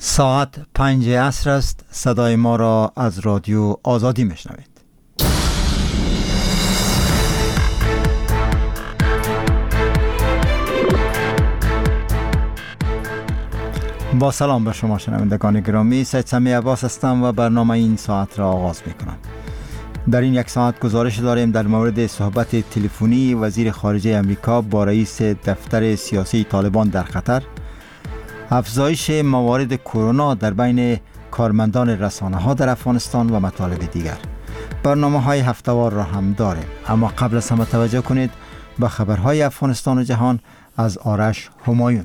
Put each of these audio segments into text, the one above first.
ساعت 5 عصر است. صدای ما را از رادیو آزادی میشنوید. با سلام به شما شنوندگان گرامی، سید سمی عباس هستم و برنامه این ساعت را آغاز میکنم. در این یک ساعت گزارش داریم در مورد صحبت تلفنی وزیر خارجه امریکا با رئیس دفتر سیاسی طالبان در قطر، افزایش موارد کرونا در بین کارمندان رسانه‌ها در افغانستان و مطالب دیگر. برنامه‌های هفته‌وار را هم داریم، اما قبل از همه توجه کنید به خبرهای افغانستان و جهان از آرش همایون.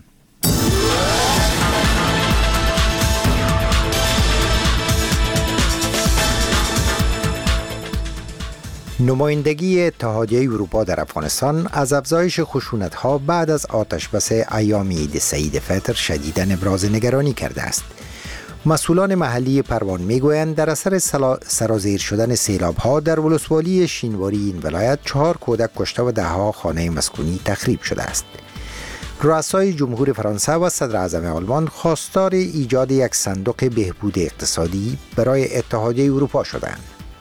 نمایندگی اتحادیه اروپا در افغانستان از افزایش خشونت‌ها بعد از آتشبس ایام عید سعید فطر شدیداً ابراز نگرانی کرده است. مسئولان محلی پروان میگویند در اثر سرازیر شدن سیلاب‌ها در ولسوالی شینواری این ولایت 4 کودک کشته و ده‌ها خانه مسکونی تخریب شده است. رؤسای جمهور فرانسه و صدر اعظم آلمان خواستار ایجاد یک صندوق بهبود اقتصادی برای اتحادیه اروپا شدند.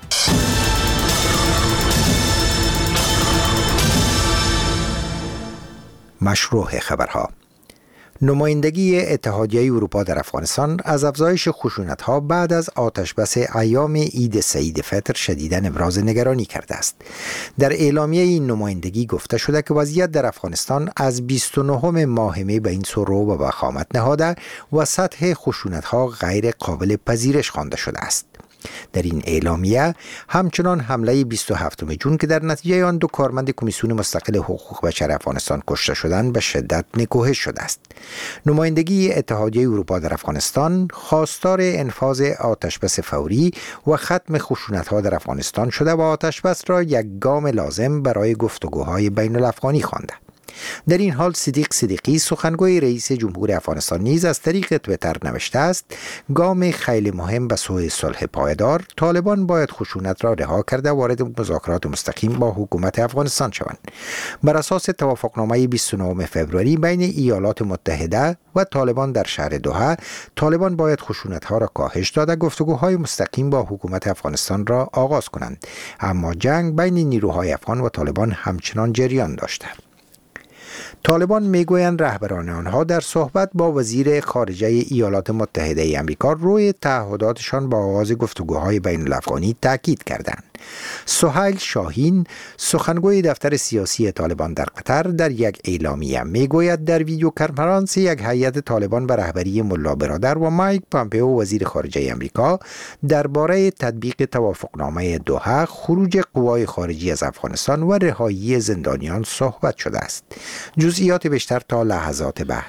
مشروع خبرها. نمایندگی اتحادیه اروپا در افغانستان از افزایش خشونت‌ها بعد از آتشبس ایام عید سعید فطر شدیداً ابراز نگرانی کرده است. در اعلامیه این نمایندگی گفته شده که وضعیت در افغانستان از 29 ماه می به این سو رو و وخامت نهاده و سطح خشونت‌ها غیر قابل پذیرش خوانده شده است. در این اعلامیه همچنان حمله 27 جون که در نتیجه آن 2 کارمند کمیسیون مستقل حقوق بشر افغانستان کشته شدند به شدت نکوهش شده است. نمایندگی اتحادیه اروپا در افغانستان خواستار انفاذ آتشبس فوری و ختم خشونت‌ها در افغانستان شده و آتشبس را یک گام لازم برای گفتگوهای بین الافغانی خوانده. در این حال صدیق صدیقی سخنگوی رئیس جمهور افغانستان نیز از طریق توییتر نوشته است: گام خیلی مهم به سوی صلح پایدار، طالبان باید خشونت را رها کرده وارد مذاکرات مستقیم با حکومت افغانستان شوند. بر اساس توافقنامه 29 فوریه بین ایالات متحده و طالبان در شهر دوحه، طالبان باید خشونت‌ها را کاهش داده گفتگوهای مستقیم با حکومت افغانستان را آغاز کنند، اما جنگ بین نیروهای افغان و طالبان همچنان جریان داشته. طالبان میگویند رهبران آنها در صحبت با وزیر خارجه ایالات متحده آمریکا روی تعهداتشان با آغاز گفتگوهای بین الافغانی تاکید کردند. سهیل شاهین سخنگوی دفتر سیاسی طالبان در قطر در یک اعلامیه میگوید در ویدیو کنفرانس یک هیئت طالبان به رهبری ملا برادر و مایک پامپئو وزیر خارجه آمریکا درباره تطبیق توافقنامه دوحه، خروج قوای خارجی از افغانستان و رهایی زندانیان صحبت شده است. جزئیات بیشتر تا لحظات بعد.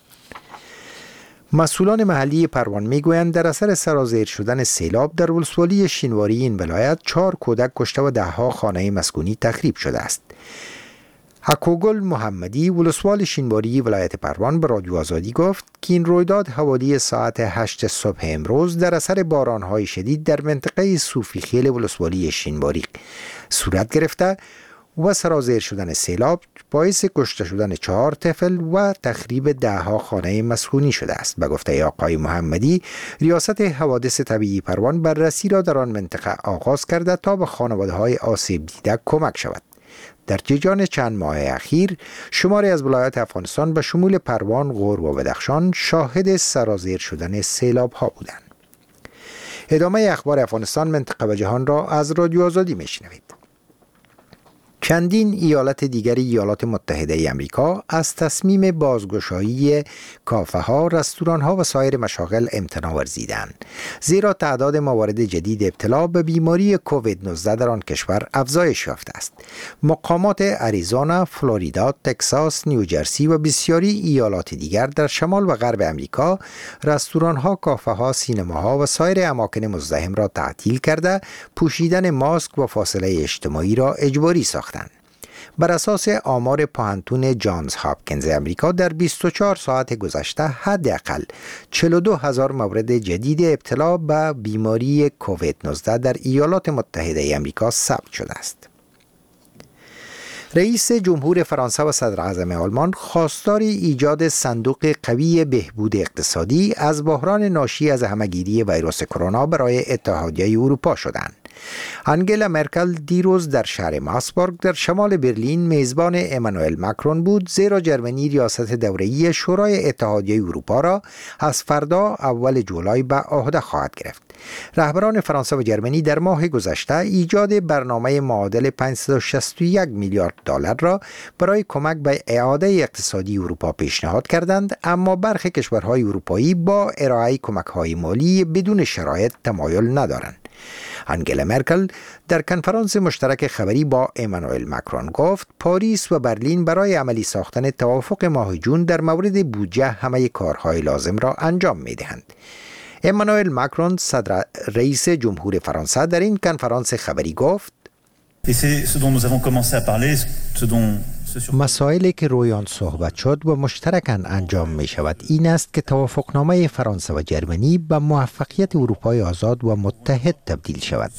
مسئولان محلی پروان میگویند در اثر سرازیر شدن سیلاب در ولسوالی شینواری این ولایت 4 کودک کشته و ده‌ها خانه مسکونی تخریب شده است. حکوگل محمدی ولسوال شینواری ولایت پروان به رادیو آزادی گفت که این رویداد حوالی ساعت 8 صبح امروز در اثر باران‌های شدید در منطقه صوفی خیل ولسوالی شینواری صورت گرفته و سرازیر شدن سیلاب باعث کشته شدن 4 طفل و تخریب ده‌ها خانه مسکونی شده است. به گفته آقای محمدی، ریاست حوادث طبیعی پروان بررسی را در آن منطقه آغاز کرده تا به خانواده‌های آسیب دیده کمک شود. در جریان چند ماه اخیر شماری از ولایات افغانستان به شمول پروان، غور و بدخشان شاهد سرازیر شدن سیلاب‌ها بودند. ادامه اخبار افغانستان، منطقه و جهان را از رادیو آزادی میشنوید. چندین ایالت دیگر ایالات متحده آمریکا از تصمیم بازگشایی کافه‌ها، رستوران‌ها و سایر مشاغل امتناع ورزیدند، زیرا تعداد موارد جدید ابتلا به بیماری کووید 19 در آن کشور افزایش یافته است. مقامات اریزونا، فلوریدا، تگزاس، نیوجرسی و بسیاری ایالات دیگر در شمال و غرب آمریکا رستوران‌ها، کافه‌ها، سینماها و سایر اماکن مزدحم را تعطیل کرده پوشیدن ماسک و فاصله اجتماعی را اجباری ساختند. بر اساس آمار پانتون جانز هاپکینز امریکا در 24 ساعت گذشته حداقل 42,000 مورد جدید ابتلا به بیماری کووید 19 در ایالات متحده امریکا ثبت شده است. رئیس جمهور فرانسه و صدر اعظم آلمان خواستار ایجاد صندوق قوی بهبود اقتصادی از بحران ناشی از همهگیری ویروس کرونا برای اتحادیه اروپا شدند. انگلا مرکل دیروز در شهر ماسبورگ در شمال برلین میزبان امانوئل ماکرون بود، زیرا جرمنی ریاست دوره‌ای شورای اتحادیه اروپا را از فردا اول جولای به عهده خواهد گرفت. رهبران فرانسه و جرمنی در ماه گذشته ایجاد برنامه معادل 561 میلیارد دلار را برای کمک به اعاده اقتصادی اروپا پیشنهاد کردند، اما برخی کشورهای اروپایی با ارائه کمک‌های مالی بدون شرایط تمایل ندارند. انگلا مرکل در کنفرانس مشترک خبری با امانوئل ماکرون گفت پاریس و برلین برای عملی ساختن توافق ماه جون در مورد بودجه همه کارهای لازم را انجام می‌دهند. امانوئل ماکرون صدر رئیس جمهور فرانسه در این کنفرانس خبری گفت مسائلی که روی آن صحبت شد و مشترکاً انجام می شود این است که توافقنامه فرانسه و جرمنی به موفقیت اروپای آزاد و متحد تبدیل شود.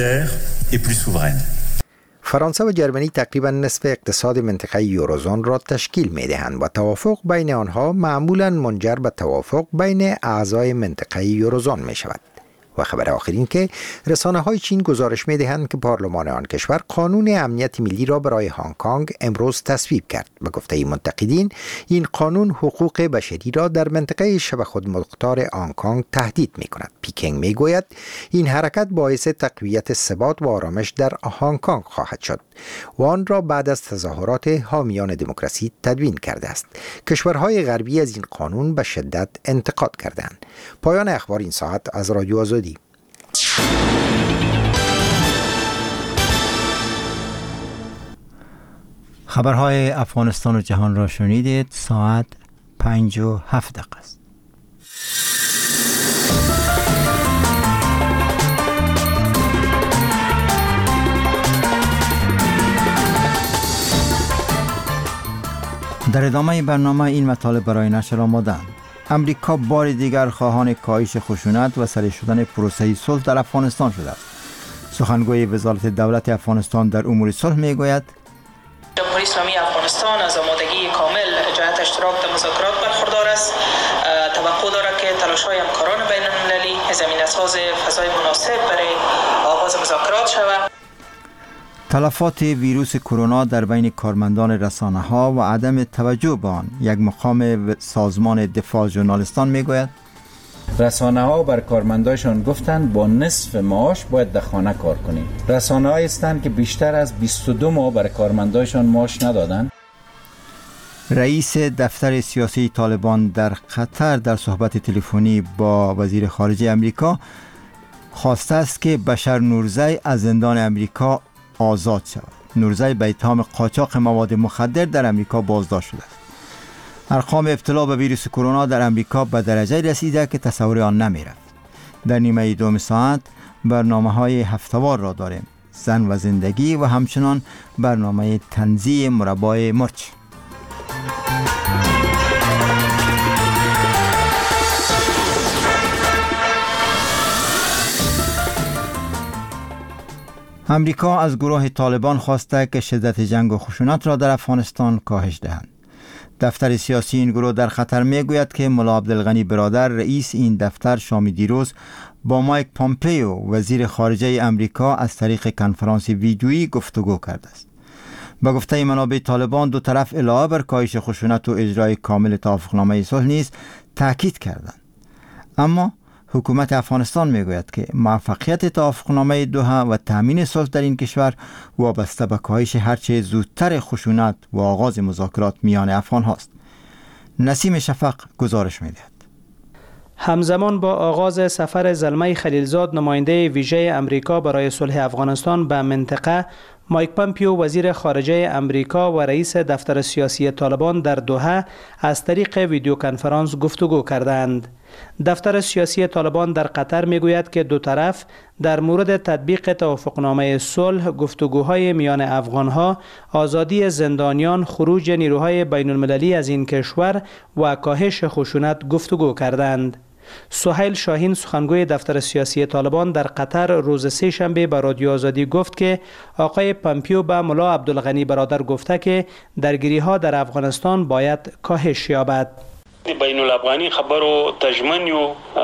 فرانسه و جرمنی تقریباً نصف اقتصاد منطقه یوروزون را تشکیل می دهند و توافق بین آنها معمولاً منجر به توافق بین اعضای منطقه یوروزون می شود. و خبر آخرین که رسانه‌های چین گزارش می‌دهند که پارلمان آن کشور قانون امنیت ملی را برای هنگ کنگ امروز تصویب کرد. به گفته منتقدین این قانون حقوق بشری را در منطقه شبه خودمختار هنگ کنگ تهدید می‌کند. پیکینگ می‌گوید این حرکت باعث تقویت ثبات و آرامش در هنگ کنگ خواهد شد و آن را بعد از تظاهرات حامیان دموکراسی تدوین کرده است. کشورهای غربی از این قانون به شدت انتقاد کردند. پایان اخبار این ساعت از رادیو آزادی. خبرهای افغانستان و جهان را شنیدید. ساعت 5:07 است. در ادامه برنامه این مطالب برای نشر آماده‌اند. امریکا بار دیگر خواهان کاهش خشونت و سریع شدن پروسه صلح در افغانستان شده است. سخنگوی وزارت دولت افغانستان در امور صلح میگوید جمهوری اسلامی افغانستان از آمادگی کامل جهت اشتراک در مذاکرات برخوردار است. توقع دارد که تلاش‌های همکاران بین‌المللی زمینه‌ساز فضای مناسب برای آغاز مذاکرات شود. تلفات ویروس کرونا در بین کارمندان رسانه‌ها و عدم توجه به آن. یک مقام سازمان دفاع ژورنالیستان میگوید رسانه‌ها بر کارمندایشان گفتند با نصف معاش باید در خانه کار کنیم. رسانه‌هایی هستند که بیشتر از 22 ماه بر کارمندایشان معاش ندادند. رئیس دفتر سیاسی طالبان در قطر در صحبت تلفنی با وزیر خارجه امریکا خواسته است که بشر نورزی از زندان امریکا آزاد شود. نورزی به اتهام قاچاق مواد مخدر در امریکا بازداشت شده است. ارقام ابتلا به ویروس کرونا در امریکا به درجه رسیده که تصور آن نمی‌رفت. در نیمه دوم ساعت برنامه‌های هفته‌وار را داریم. زن و زندگی و همچنان برنامه تنزیه مربای مرچ. امریکا از گروه طالبان خواسته که شدت جنگ و خشونت را در افغانستان کاهش دهند. دفتر سیاسی این گروه در خطر میگوید که ملا عبدالغنی برادر رئیس این دفتر شام دیروز با مایک پامپیو وزیر خارجه امریکا از طریق کنفرانس ویدیویی گفتگو کرده است. به گفته منابع طالبان دو طرف علاوه بر کاهش خشونت و اجرای کامل توافقنامه صلح نیز تاکید کردند. اما حکومت افغانستان میگوید که موفقیت توافقنامه دوحه و تامین صلح در این کشور وابسته به کاهش هرچه زودتر خشونت و آغاز مذاکرات میان افغان هاست. نسیم شفق گزارش میدهد. همزمان با آغاز سفر زلمه خلیلزاد نماینده ویژه امریکا برای صلح افغانستان به منطقه، مایک پامپیو وزیر خارجه امریکا و رئیس دفتر سیاسی طالبان در دوحه از طریق ویدیو کنفرانس گفتگو کردند. دفتر سیاسی طالبان در قطر میگوید که دو طرف در مورد تطبیق توافقنامه صلح، گفتگوهای میان افغانها، آزادی زندانیان، خروج نیروهای بین المللی از این کشور و کاهش خشونت گفتگو کردند. سهیل شاهین سخنگوی دفتر سیاسی طالبان در قطر روز سه شنبه به رادیو آزادی گفت که آقای پامپیو به ملا عبدالغنی برادر گفته که درگیری‌ها در افغانستان باید کاهش یابد. بین الافغانی خبرو تجمنیو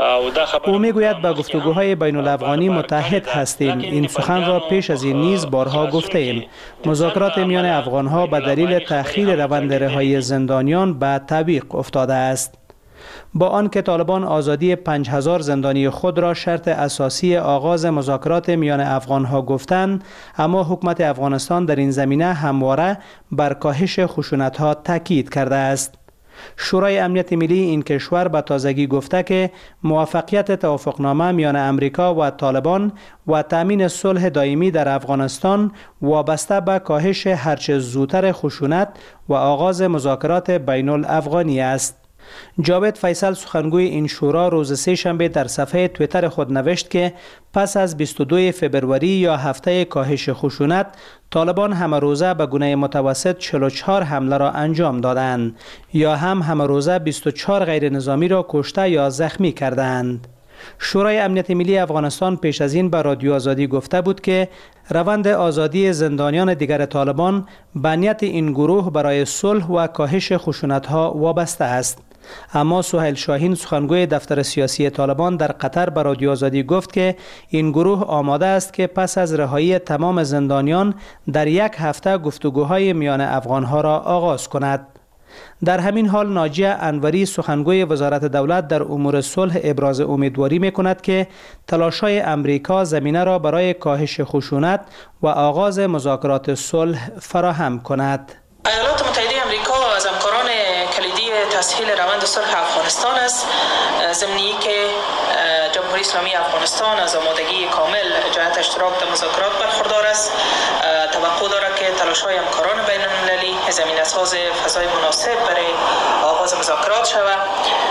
او میگوید به گفتگوهای بین الافغانی متحد هستیم. این سخن را پیش از این نیز بارها گفته ایم. مذاکرات میان افغانها به دلیل تأخیر روند رهایی زندانیان به تعویق افتاده است. با آنکه طالبان آزادی 5000 زندانی خود را شرط اساسی آغاز مذاکرات میان افغانها گفتند، اما حکومت افغانستان در این زمینه همواره بر کاهش خشونت‌ها تاکید کرده است. شورای امنیت ملی این کشور به تازگی گفته که موافقت توافقنامه میان امریکا و طالبان و تأمین صلح دائمی در افغانستان وابسته به کاهش هرچه زودتر خشونت و آغاز مذاکرات بین الافغانی است. جاوید فیصل سخنگوی این شورا روز سه شنبه در صفحه توییتر خود نوشت که پس از 22 فبروری یا هفته کاهش خشونت، طالبان همه روزه به گونه متوسط 44 حمله را انجام دادند یا هم همه روزه 24 غیر نظامی را کشته یا زخمی کردند. شورای امنیت ملی افغانستان پیش از این به رادیو آزادی گفته بود که روند آزادی زندانیان دیگر طالبان به نیت این گروه برای صلح و کاهش خشونت‌ها وابسته است. اما سهیل شاهین سخنگوی دفتر سیاسی طالبان در قطر به رادیو آزادی گفت که این گروه آماده است که پس از رهایی تمام زندانیان در یک هفته گفتگوهای میان افغانها را آغاز کند. در همین حال ناجیه انوری سخنگوی وزارت دولت در امور صلح ابراز امیدواری می‌کند که تلاش‌های امریکا زمینه را برای کاهش خشونت و آغاز مذاکرات صلح فراهم کند. ایالات متحده آمریکا از همکاران کلیدی تسهیل روند صلح افغانستان است، ضمنی که جمهوری اسلامی افغانستان از آمادگی کامل جهت اشتراک در مذاکرات برخوردار است. توقع دارد که تلاش‌های همکاران بین المللی زمینه‌ساز فضای مناسب برای آغاز مذاکرات شود،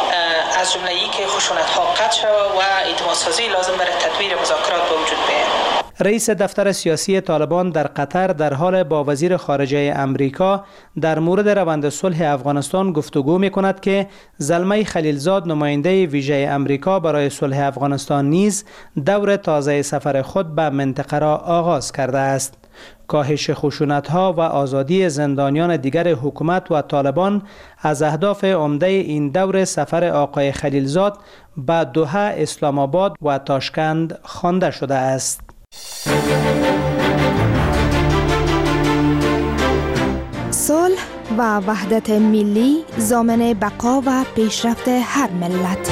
از جمله ای که خشونت‌ها قطع شود و اعتمادسازی لازم برای تدویر مذاکرات به وجود بیاید. رئیس دفتر سیاسی طالبان در قطر در حال با وزیر خارجه امریکا در مورد روند صلح افغانستان گفتگو می‌کند که زلمه خلیلزاد نماینده ویژه امریکا برای صلح افغانستان نیز دور تازه سفر خود به منطقه را آغاز کرده است. کاهش خشونت‌ها و آزادی زندانیان دیگر حکومت و طالبان از اهداف عمده این دور سفر آقای خلیلزاد به دوحه، اسلام آباد و تاشکند خوانده شده است. صلح و وحدت ملی ضامن بقا و پیشرفت هر ملت.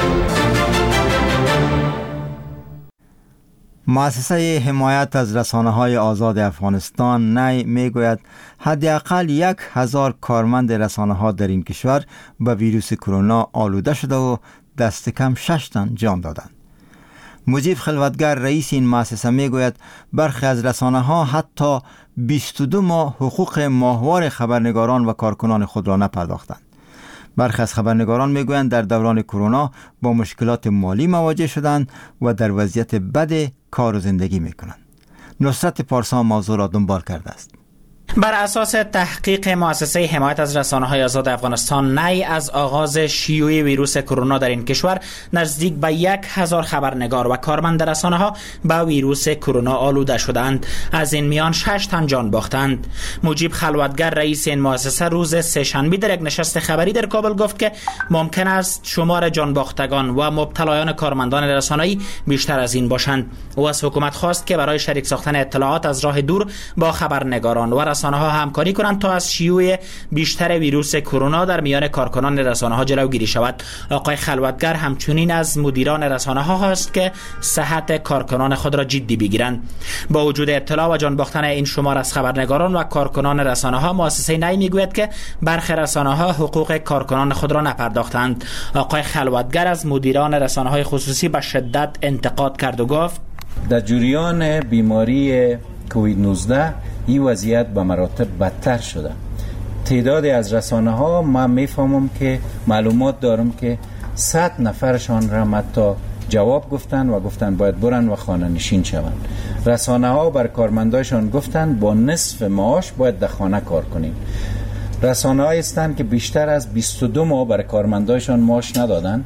مؤسسه حمایت از رسانه‌های آزاد افغانستان نی میگوید حداقل 1000 کارمند رسانه‌ها در این کشور به ویروس کرونا آلوده شده و دست کم 6 تن جان دادند. مجیب خلوتگر رئیس این مؤسسه میگوید برخی از رسانه‌ها حتی 22 ماه حقوق ماهوار خبرنگاران و کارکنان خود را نپرداختند. برخی از خبرنگاران میگویند در دوران کرونا با مشکلات مالی مواجه شدند و در وضعیت بد کار و زندگی میکنند. نصرت پارسا موضوع را دنبال کرده است. بر اساس تحقیق مؤسسه حمایت از رسانه‌های آزاد افغانستان نی از آغاز شیوع ویروس کرونا در این کشور نزدیک به 1000 خبرنگار و کارمند رسانه‌ها به ویروس کرونا آلوده شدند. از این میان 6 تن جان باختند. مجیب خلوتگر رئیس این مؤسسه روز سه‌شنبه در یک نشست خبری در کابل گفت که ممکن است شمار جان باختگان و مبتلایان کارمندان رسانه‌ای بیشتر از این باشند. او از حکومت خواست که برای شریک ساختن اطلاعات از راه دور با خبرنگاران و رسانه‌ها همکاری کنند تا از شیوع بیشتر ویروس کرونا در میان کارکنان رسانه‌ها جلوگیری شود. آقای خلوتگر همچنین از مدیران رسانه‌ها خواست که صحت کارکنان خود را جدی بگیرند. با وجود اطلاع و جان باختن این شمار از خبرنگاران و کارکنان رسانه‌ها، مؤسسه نی میگوید که برخی رسانه‌ها حقوق کارکنان خود را نپرداختند. آقای خلوتگر از مدیران رسانه‌های خصوصی به شدت انتقاد کرد و گفت در جریان بیماری کووید 19 این وضعیت به مراتب بدتر شده. تعدادی از رسانه‌ها من میفهمم که معلومات دارم که 100 نفرشان را حتی جواب گفتن و گفتن باید برن و خانه نشین شوند. رسانه‌ها بر کارمندایشان گفتن با نصف معاش باید در خانه کار کنیم. رسانه‌هایی هستند که بیشتر از 22 ماه بر کارمندایشان معاش ندادن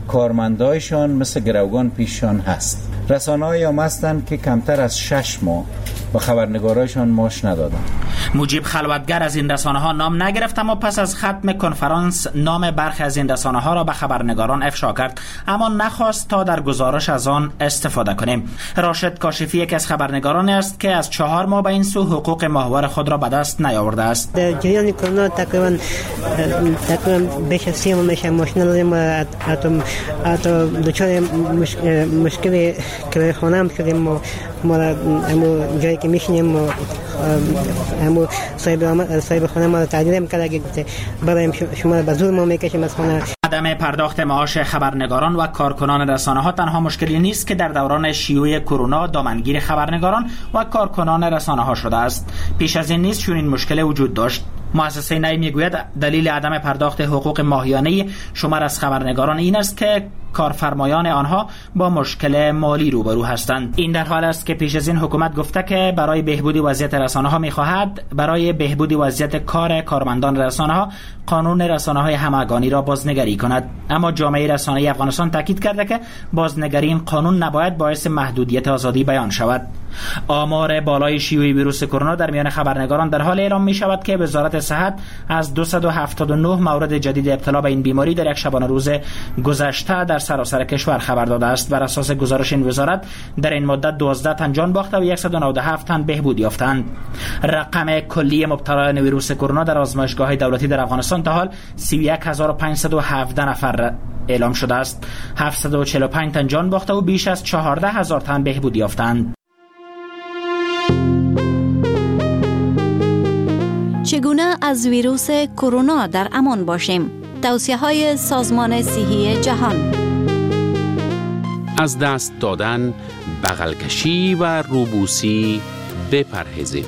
کارمندایشان مثل گروگان پیششان هست. رسانه‌های هم هستند که کمتر از 6 ماه و خبرنگارایشان معاش ندادند. مجیب خلوتگر از این رسانه ها نام نگرفت، اما پس از ختم کنفرانس نام برخی از این رسانه ها را به خبرنگاران افشا کرد، اما نخواست تا در گزارش از آن استفاده کنیم. راشد کاشفی یکی از خبرنگاران است که از 4 ماه به این سو حقوق ماهوار خود را به دست نیاورده است. در جریان کرونا تقریبا بیش از 30 ماه میشه ماشین داریم و حتی دچار مشکل کرایه خانه هم شدیم. ما همون جایی که میشینیم همون صاحب خانه ما رو تعدیل میکنه که برایم شما به زور ما میکشیم از خانه. عدم پرداخت معاش خبرنگاران و کارکنان رسانه ها تنها مشکلی نیست که در دوران شیوع کرونا دامنگیر خبرنگاران و کارکنان رسانه ها شده است. پیش از این نیز چنین مشکل وجود داشت. مؤسسه نی میگوید دلیل عدم پرداخت حقوق ماهیانه شمار از خبرنگاران این است که کارفرمایان آنها با مشکل مالی روبرو هستند. این در حال است که پیش از این حکومت گفته که برای بهبود وضعیت رسانه ها میخواهد برای بهبود وضعیت کار کارمندان رسانه ها قانون رسانه های همگانی را بازنگری کند. اما جامعه رسانه‌ای افغانستان تاکید کرده که بازنگری این قانون نباید باعث محدودیت آزادی بیان شود. آمار بالای شیوع ویروس کرونا در میان خبرنگاران در حال اعلام می شود که وزارت صحت از 279 مورد جدید ابتلا به این بیماری در یک شبانه روز گذشته در سراسر کشور خبر داده است. بر اساس گزارش این وزارت در این مدت 12 تن جان باخته و 197 تن بهبود یافتند. رقم کلی مبتلایان ویروس کرونا در آزمایشگاه‌های دولتی در افغانستان تا حال 31517 نفر اعلام شده است. 745 تن جان باخته و بیش از 14000 تن بهبود یافتند. چگونه از ویروس کرونا در امان باشیم؟ توصیه‌های سازمان صحی جهان: از دست دادن، بغل کشی و روبوسی بپرهیزید.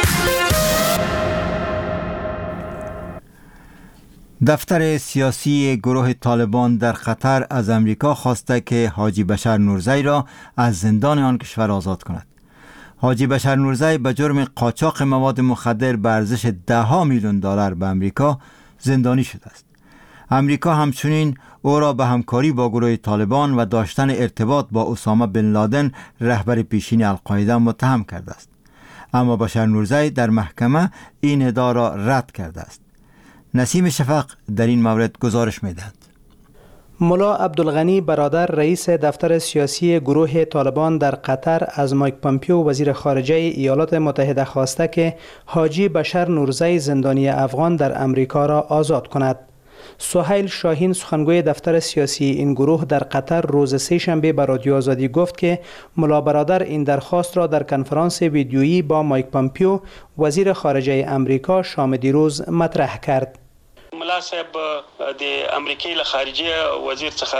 دفتر سیاسی گروه طالبان در قطر از امریکا خواسته که حاجی بشر نورزی را از زندان آن کشور آزاد کند. حاجی بشر نورزی به جرم قاچاق مواد مخدر به ارزش $10 میلیون به امریکا زندانی شده است. امریکا همچنین او را به همکاری با گروه طالبان و داشتن ارتباط با اسامه بن لادن رهبر پیشین القاعده متهم کرده است. اما بشر نورزی در محکمه این ادعا را رد کرده است. نسیم شفق در این مورد گزارش می‌دهد. ملا عبدالغنی برادر رئیس دفتر سیاسی گروه طالبان در قطر از مایک پامپیو وزیر خارجه ایالات متحده خواسته که حاجی بشر نورزی زندانی افغان در امریکا را آزاد کند. سهیل شاهین سخنگوی دفتر سیاسی این گروه در قطر روز سه‌شنبه به رادیو آزادی گفت که ملا برادر این درخواست را در کنفرانس ویدیویی با مایک پامپیو وزیر خارجه امریکا شام دیروز مطرح کرد. ملا صاحب د امریکای له خارجه وزیر څخه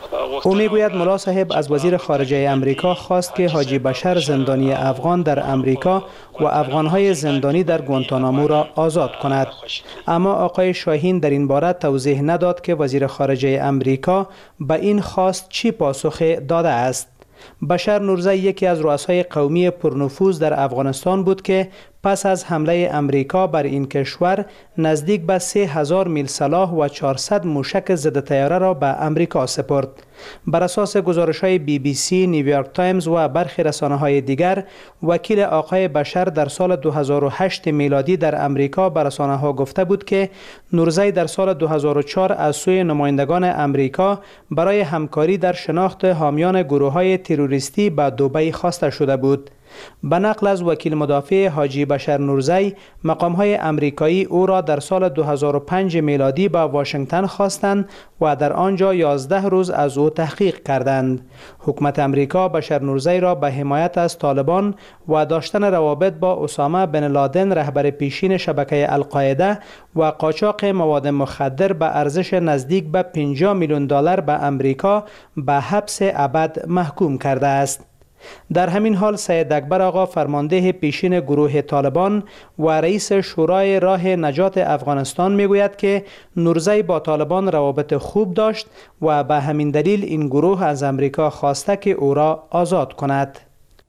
او میگوید ملا صاحب از وزیر خارجه امریکا خواست که حاجی بشر زندانی افغان در امریکا و افغانهای زندانی در گوانتانامو را آزاد کند. اما آقای شاهین در این باره توضیح نداد که وزیر خارجه امریکا به این خواست چی پاسخ داده است. بشر نورزی یکی از رؤسای قومی پرنفوذ در افغانستان بود که پس از حمله امریکا بر این کشور نزدیک به 3000 میل سلاح و 400 موشک ضد طیاره را به امریکا سپرد. بر اساس گزارش‌های BBC، نیویورک تایمز و برخی رسانه‌های دیگر، وکیل آقای بشر در سال 2008 میلادی در امریکا به رسانه‌ها گفته بود که نورزی در سال 2004 از سوی نمایندگان امریکا برای همکاری در شناخت حامیان گروه‌های تروریستی به دبی خواسته شده بود. به نقل از وکیل مدافع حاجی بشر نورزی، مقام‌های امریکایی او را در سال 2005 میلادی به واشنگتن خواستند و در آنجا 11 روز از او تحقیق کردند. حکومت امریکا بشر نورزی را به حمایت از طالبان و داشتن روابط با اسامه بن لادن رهبر پیشین شبکه القاعده و قاچاق مواد مخدر به ارزش نزدیک به $50 میلیون به امریکا به حبس ابد محکوم کرده است. در همین حال سید اکبر آقا فرمانده پیشین گروه طالبان و رئیس شورای راه نجات افغانستان میگوید که نورزی با طالبان روابط خوب داشت و به همین دلیل این گروه از امریکا خواسته که او را آزاد کند.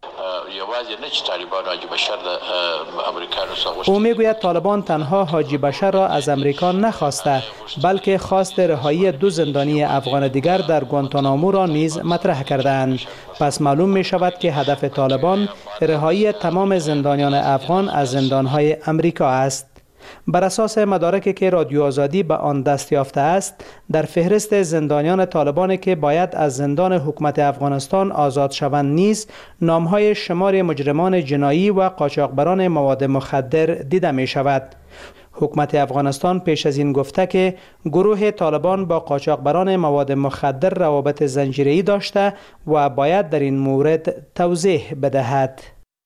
او میگوید طالبان تنها حاجی بشر را از امریکا نخواسته، بلکه خواست رهایی 2 زندانی افغان دیگر در گوانتانامو را نیز مطرح کردند. پس معلوم می شود که هدف طالبان رهایی تمام زندانیان افغان از زندانهای امریکا است. بر اساس مدارکی که رادیو آزادی به آن دست یافته است، در فهرست زندانیان طالبان که باید از زندان حکومت افغانستان آزاد شوند نیز نامهای شمار مجرمان جنایی و قاچاقبران مواد مخدر دیده می شود. حکومت افغانستان پیش از این گفته که گروه طالبان با قاچاقبران مواد مخدر روابط زنجیره‌ای داشته و باید در این مورد توضیح بدهد.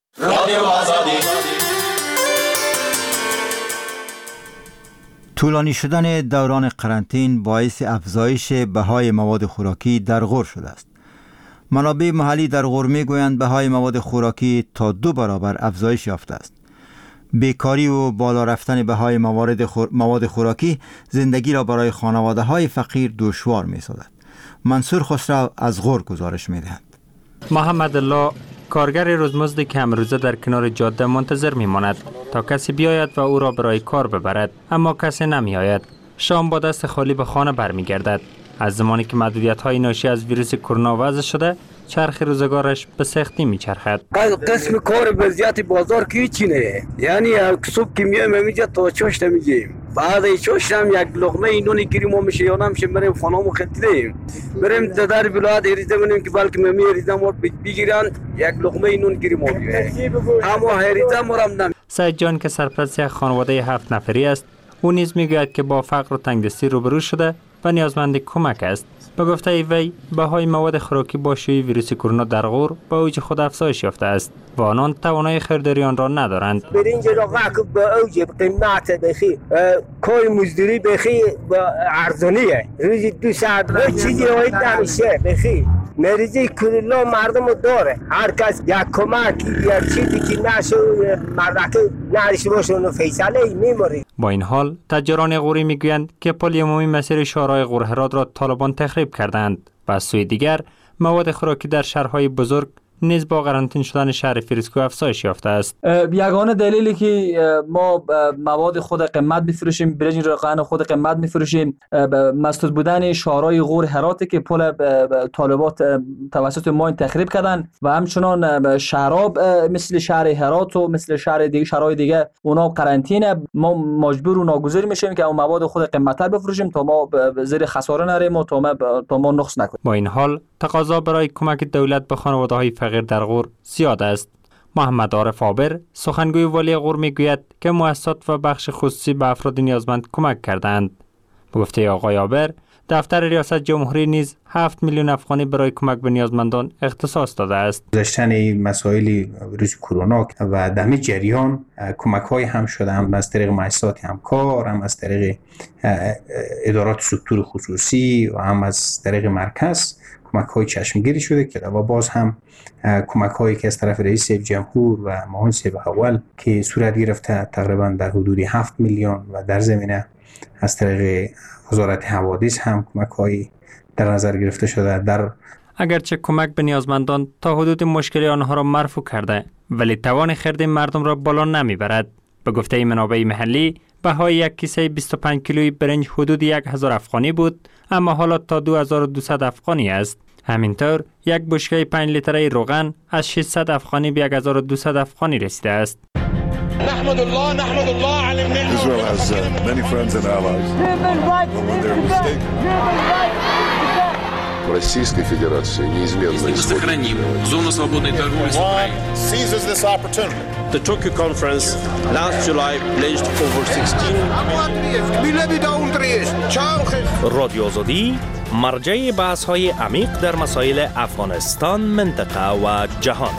طولانی شدن دوران قرنطین باعث افزایش بهای مواد خوراکی در غور شده است. منابع محلی در غور میگویند بهای مواد خوراکی تا 2 برابر افزایش یافته است. بیکاری و بالا رفتن بهای مواد خوراکی زندگی را برای خانواده‌های فقیر دشوار می‌سازد. منصور خسرو از غور گزارش می‌دهد. محمد الله کارگر روزمزد که امروزه در کنار جاده منتظر می‌ماند تا کسی بیاید و او را برای کار ببرد، اما کسی نمی‌آید. شام با دست خالی به خانه برمیگردد. از زمانی که محدودیت‌های ناشی از ویروس کرونا وضع شده، چرخ روزگارش به سختی میچرخد. قسم کار وضعیت بازار کی چینه؟ یعنی صبح که میایم اینجا تا چاشت میگیم، بعد از چاشت هم یک لقمه نون گیریم و میشه یا نمیشه بریم خانه‌مو خدیدیم، بریم در ولایت اریزه کنیم که بلکه می اریزه ما بگیرن یک لقمه نون گیریم و اما اریزه ما هم نمی. سعید جان که سرپرست یک خانواده 7 نفری است، او نیز میگوید که با فقر و تنگدستی روبرو شده و نیازمند کمک است. به گفته وی، بهای مواد خوراکی با شیوع ویروس کرونا در غور به اوج خود افزایش یافته است و آنان توانایی خریداری آن را ندارند. برنج را به اوج قیمت بخی، کای مزدوری بخی ارزانیه، روزی 2 ساعت چیزی باید نمیشه بخی. مریضی کرونا مردم داره، هر کس یک کمک یک چیزی که نشه مردک نرش باشه اونو فیصله میموری. با این حال تجاران غوری میگویند که پل عمومی مسیر شهرهای غور هرات را طالبان تخریب کردند و از سوی دیگر مواد خوراکی در شهرهای بزرگ نیز با قرنطین شدن شهر فریسکو افزایش یافته است. یگانه دلیلی که ما مواد خود قیمت میفروشیم، برنج رقعن خود قیمت میفروشیم، مسدود بودن شهرهای غور هرات که پل طالبات توسط ما تخریب کردن و همچنان شراب مثل شهر هرات و مثل شهر دیگه شهرهای دیگه اونا قرنطینه، ما مجبور و ناگزیر میشیم که اون مواد خود قیمت‌تر بفروشیم تا ما زیر خساره نریم و تا ما نقص نکنیم. با این حال تقاضا برای کمک دولت به خانواده‌های فقیر در غور زیاد است. محمد عارف عابر سخنگوی والی غور میگوید که مؤسسات و بخش خصوصی به افراد نیازمند کمک کردند. به گفته آقای عابر، دفتر ریاست جمهوری نیز 7 میلیون افغانی برای کمک به نیازمندان اختصاص داده است. گذشتن مسائل ویروس کرونا و در همین جریان کمک‌های هم شده، هم از طریق مؤسسات همکار، هم از طریق ادارات سکتور خصوصی و هم از طریق مرکز کمک‌های چشمگیری شده که و باز هم کمک‌هایی که از طرف رئیس جمهور و معاون صاحب اول که صورت گرفته تقریبا در حدود 7 میلیون و در زمینه از طریق وزارت حوادث هم کمک‌هایی در نظر گرفته شده. اگرچه کمک به نیازمندان تا حدود مشکل آنها را مرفوع کرده، ولی توان خرید مردم را بالا نمیبرد. به گفته منابع محلی، بهای یک کیسه 25 کیلویی برنج حدود 1000 افغانی بود، اما حالا تا 2200 افغانی است. همینطور یک بشکه 5 لیتره روغن از 600 افغانی به 1200 افغانی رسیده است. نحمد الله على النعمة. Israel has many friends and allies. В Российской Федерации неизменно сохраним зону свободной торговли с Украиной. Seizes this opportunity. The Tokyo conference last July pledged over 16. رادیو آزادی مرجع بحث‌های عمیق در مسائل افغانستان، منطقه و جهان.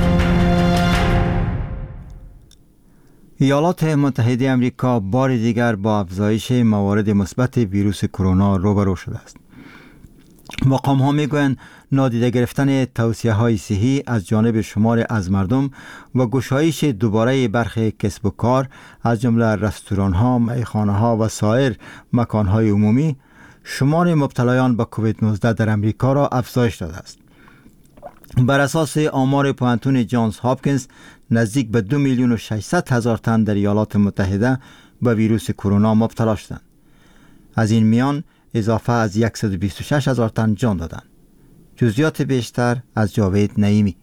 ایالات متحده آمریکا بار دیگر با افزایش موارد مثبت ویروس کرونا روبرو شده است. مقام ها میگویند نادیده گرفتن توصیه های صحی از جانب شمار از مردم و گشایش دوباره برخی کسب و کار از جمله رستوران ها، میخانه ها و سایر مکان های عمومی شمار مبتلایان به کووید 19 در امریکا را افزایش داده است. بر اساس آمار پوهنتون جانز هاپکینز نزدیک به 2,600,000 تن در ایالات متحده به ویروس کرونا مبتلا شدند. از این میان اضافه از 126,000 تن جان دادند. جزئیات بیشتر از جاوید نعیمی.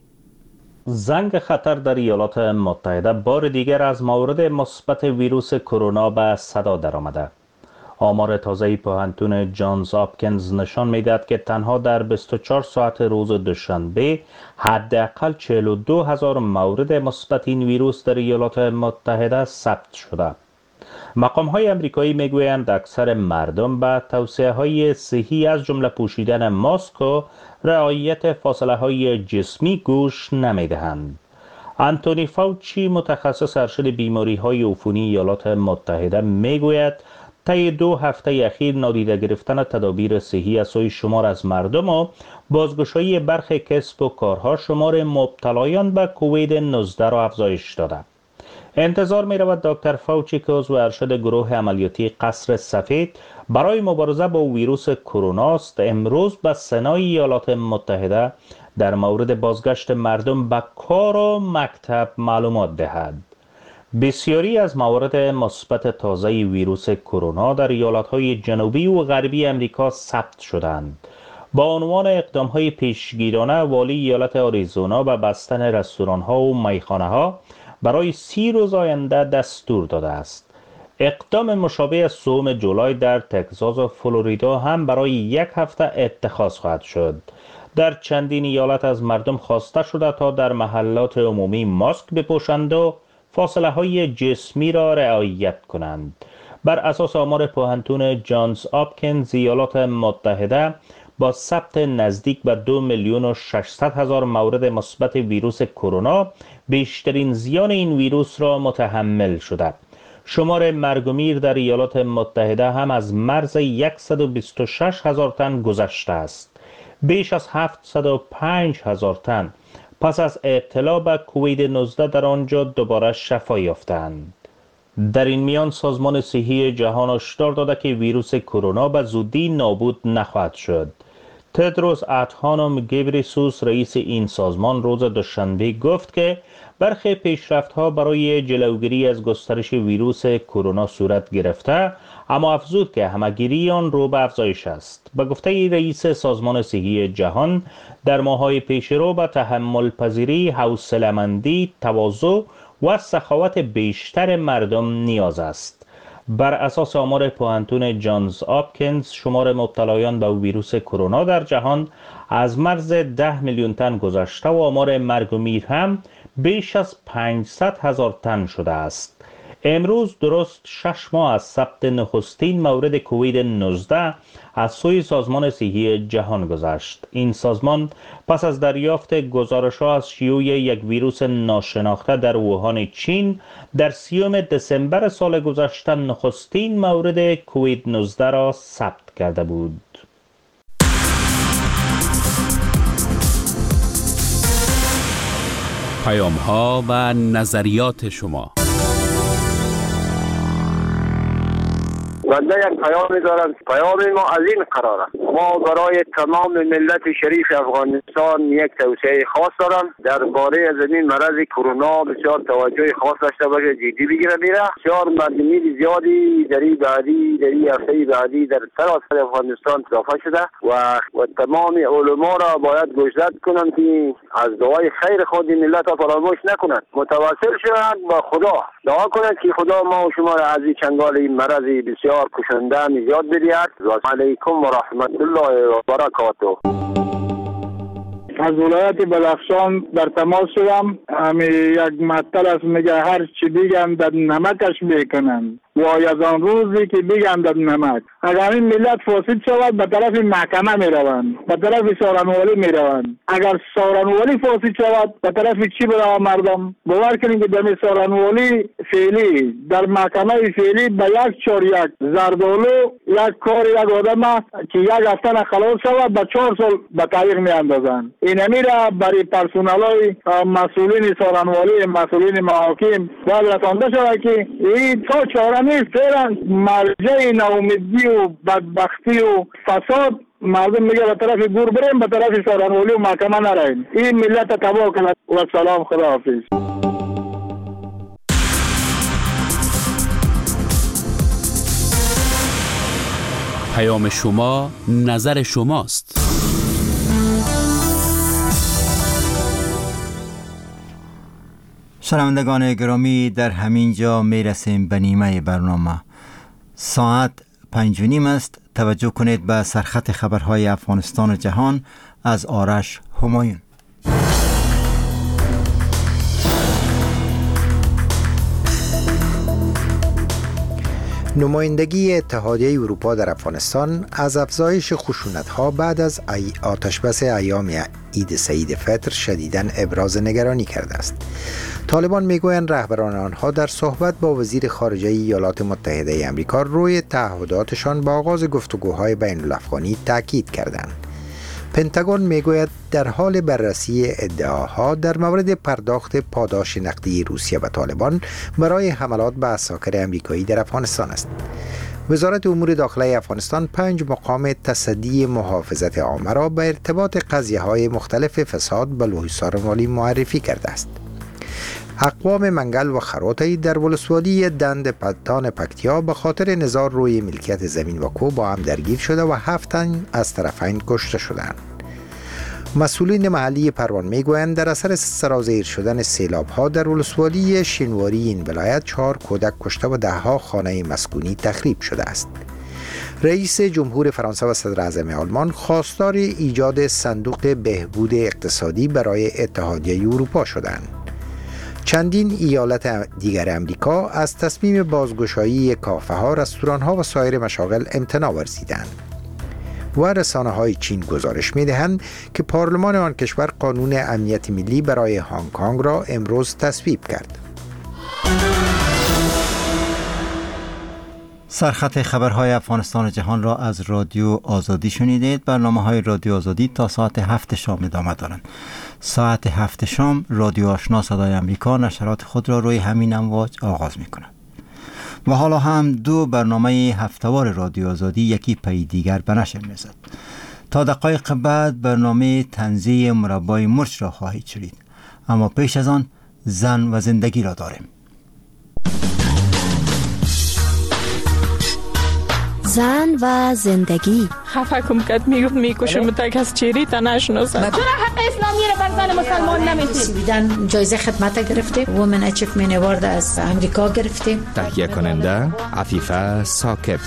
زنگ خطر در ایالات متحده بار دیگر از مورد مثبت ویروس کرونا به صدا درآمده. آمار تازه پوهنتون جانز هاپکینز نشان می‌دهد که تنها در 24 ساعت روز دوشنبه حداقل 42,000 مورد مثبت این ویروس در ایالات متحده ثبت شده. مقام‌های آمریکایی میگویند اکثر مردم به توصیه‌های صحی از جمله پوشیدن ماسک و رعایت فاصله‌های جسمی گوش نمی‌دهند. آنتونی فاوچی متخصص ارشد بیماری‌های عفونی ایالات متحده میگوید طی 2 هفته اخیر نادیده گرفتن تدابیر صحی از سوی شمار از مردم و بازگشایی برخی کسب و کارها شمار مبتلایان به کووید 19 را افزایش داده. انتظار می رود دکتر فاوچی که عضو ارشد گروه عملیاتی قصر سفید برای مبارزه با ویروس کرونا است امروز به سنای ایالات متحده در مورد بازگشت مردم به کار و مکتب معلومات دهد. بسیاری از موارد مثبت تازه ویروس کرونا در ایالت‌های جنوبی و غربی آمریکا ثبت شدند. با عنوان اقدام‌های پیشگیرانه والی ایالت آریزونا به بستن رستوران‌ها و میخانه‌ها برای 30 روز آینده دستور داده است. اقدام مشابه از 3 جولای در تگزاس و فلوریدا هم برای 1 هفته اتخاذ خواهد شد. در چندین ایالت از مردم خواسته شده تا در محلات عمومی ماسک بپوشند و فاصله های جسمی را رعایت کنند. بر اساس آمار پوهنتون جانز هاپکینز ایالات متحده با ثبت نزدیک به 2,600,000 مورد مثبت ویروس کرونا بیشترین زیان این ویروس را متحمل شده. شمار مرگ و میر در ایالات متحده هم از مرز 126,000 تن گذشته است. بیش از 705,000 تن پس از ابتلا به کووید 19 در آنجا دوباره شفا یافتند. در این میان سازمان صحی جهان هشدار داده که ویروس کرونا به زودی نابود نخواهد شد. تدروس ادهانوم گبریسوس رئیس این سازمان روز دوشنبه گفت که برخی پیشرفت‌ها برای جلوگیری از گسترش ویروس کرونا صورت گرفته، اما افزود که همه‌گیری آن رو به افزایش است. به گفته رئیس سازمان صحی جهان در ماه‌های پیشرو به تحمل پذیری، حوصله‌مندی، تواضع و سخاوت بیشتر مردم نیاز است. بر اساس آمار پوهنتون جانز هاپکینز شمار مبتلایان به ویروس کرونا در جهان از مرز 10 میلیون تن گذشته و آمار مرگ و میر هم بیش از 500,000 تن شده است. امروز درست 6 ماه از ثبت نخستین مورد کووید 19 از سوی سازمان صحی جهان گذشت. این سازمان پس از دریافت گزارش‌ها از شیوع یک ویروس ناشناخته در ووهان چین در 30 دسامبر سال گذشته نخستین مورد کووید 19 را ثبت کرده بود. پیام‌ها و نظریات شما. بنده یک پیامی دارم. پیام ما از این قرار است: ما برای تمام ملت شریف افغانستان یک توصیه خاص دارم. درباره از این مرض کرونا بسیار توجه خاص داشته باشه، جدی بگیره میره. بسیار مردمی زیادی در این هفته بعدی در سراسر افغانستان اضافه شده و تمام علما را باید گوشزد کنند که از دعای خیر خود ملت را فراموش نکنند. متوسل شوند با خدا، دعا کنند که خدا ما و شما را از این چنگال این مرض بسیار کشنده نجات بدهد. و علیکم و رحمت الله و برکاته. از ولایت بدخشان در تماس شدم. یک مطلب است، میگه هر چی بگن در نمکش میکنن. وای از آن روزی که بگن در نمک. اگر این ملت فاسد شود به طرف محکمه میروند، به طرف سارنوالی میروند. اگر سارنوالی فاسد شود به طرف چی برای مردم؟ باور کنید که در سارنوالی فعلی در محکمه فعلی به 1/1 زردالو یک کار یک آدم که یک هفته خلاص شود به 4 سال به تعویق میاندازند. این امیره برای پرسنلای مسئولین سارنوالی، مسئولین محاکم باید رسانده شود که این تا چاره نیست. فعلا مرجع ناامیدی و بدبختی و فساد مردم میگه به طرف گور بریم، به طرف سارانولی و محکمه نریم. این ملت تباه کنه. و سلام، خداحافظ. پیام شما، نظر شماست. شنوندگان گرامی، در همین جا می رسیم به نیمه برنامه. ساعت 5:30 است. توجه کنید به سرخط خبرهای افغانستان و جهان از آرش همایون. نمایندگی اتحادیه اروپا در افغانستان از افزایش خشونت‌ها بعد از آتشبس ایام عید سعید فطر شدیداً ابراز نگرانی کرده است. طالبان میگویند رهبران آنها در صحبت با وزیر خارجه ایالات متحده آمریکا روی تعهداتشان با آغاز گفتگوهای بین الافغانی تاکید کردند. پنتاگون میگوید در حال بررسی ادعاها در مورد پرداخت پاداش نقدی روسیه به طالبان برای حملات به عساکر آمریکایی در افغانستان است. وزارت امور داخلی افغانستان 5 مقام تصدی محافظت عامه را به ارتباط قضیه‌های مختلف فساد به لوح‌سار مالی معرفی کرده است. اقوام منگل و خروطی در ولسوالی دند پتان پکتیا به خاطر نزاع روی ملکیت زمین و کو با هم درگیر شده و 7 تن از طرفین کشته شدند. مسئولین محلی پروان میگویند در اثر سرازیر شدن سیلاب‌ها در ولسوالی شینواری این ولایت 4 کودک کشته و 10 خانه مسکونی تخریب شده است. رئیس جمهور فرانسه و صدر اعظم آلمان خواستار ایجاد صندوق بهبود اقتصادی برای اتحادیه اروپا شدند. چندین ایالت دیگر امریکا از تصمیم بازگشایی کافه‌ها، رستوران‌ها و سایر مشاغل امتناع ورزیدند. و رسانه‌های چین گزارش می‌دهند که پارلمان آن کشور قانون امنیت ملی برای هنگ کنگ را امروز تصویب کرد. سرخط خبرهای افغانستان و جهان را از رادیو آزادی شنیدید. برنامه‌های رادیو آزادی تا ساعت 7 شام ادامه دارند. ساعت 7 شام رادیو آشنا صدای امریکا نشرات خود را روی همین امواج آغاز می‌کند. و حالا هم 2 برنامه هفته‌وار رادیو آزادی یکی پی دیگر به نشر می‌رسد. تا دقایق بعد برنامه طنزی مربای مرچ را خواهید شنید. اما پیش از آن زن و زندگی را داریم. زن و زندگی. خفه کم کد میگفت میکشم تا کس چیری تا نشناسد. چرا حق اسلامی را بر زن مسلمان نمیدید؟ سویدن جایزه خدمت گرفتیم. وومن اچیومنت اوارد از امریکا گرفتیم. تهیه کننده عفیفه ثاقب.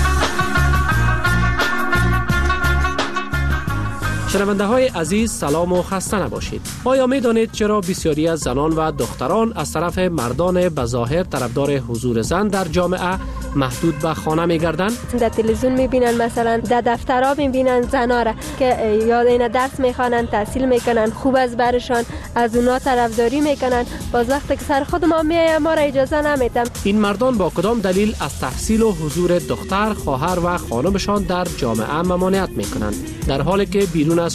شنونده های عزیز سلام و خسته نباشید. آیا می دانید چرا بسیاری از زنان و دختران از طرف مردان بظاهر طرفدار حضور زن در جامعه محدود به خانه می گردند؟ در تلویزیون می بینن، مثلا در دفترها می بینن زنا را که یاد این درس می خوانن، تحصیل می کنن، خوب از برشان، از اونا طرفداری می کنن. باز وقتی که سر خود ما میایم ما را اجازه نمیدم. این مردان با کدام دلیل از تحصیل و حضور دختر، خواهر و خانمشان در جامعه ممانعت می کنند، در حالی که بیرون